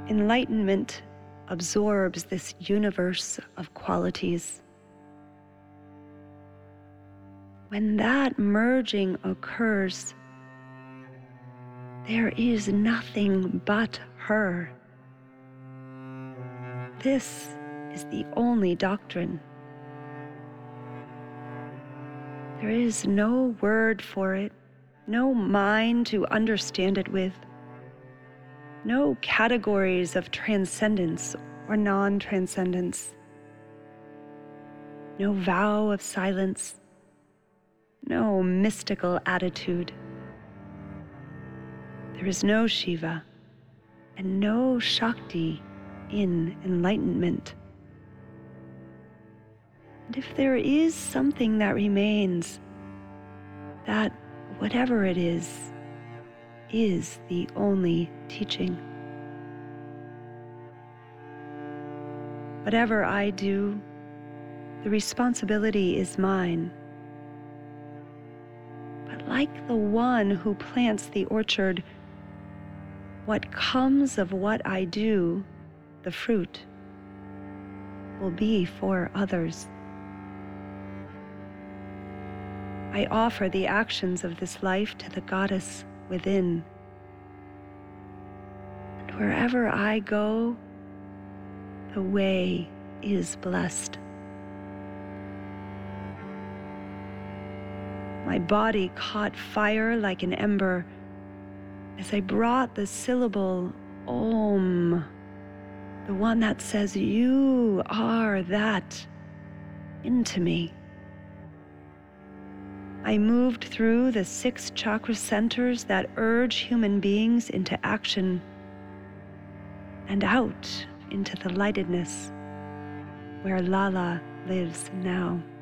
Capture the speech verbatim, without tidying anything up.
Enlightenment absorbs this universe of qualities. When that merging occurs, there is nothing but her. This is the only doctrine. There is no word for it, no mind to understand it with, no categories of transcendence or non-transcendence, no vow of silence, no mystical attitude. There is no Shiva and no Shakti in enlightenment. And if there is something that remains, that whatever it is, is the only teaching. Whatever I do, the responsibility is mine. But like the one who plants the orchard, what comes of what I do, the fruit, will be for others. I offer the actions of this life to the goddess within. And wherever I go, the way is blessed. My body caught fire like an ember as I brought the syllable Om, the one that says you are that, into me. I moved through the six chakra centers that urge human beings into action and out into the lightedness where Lala lives now.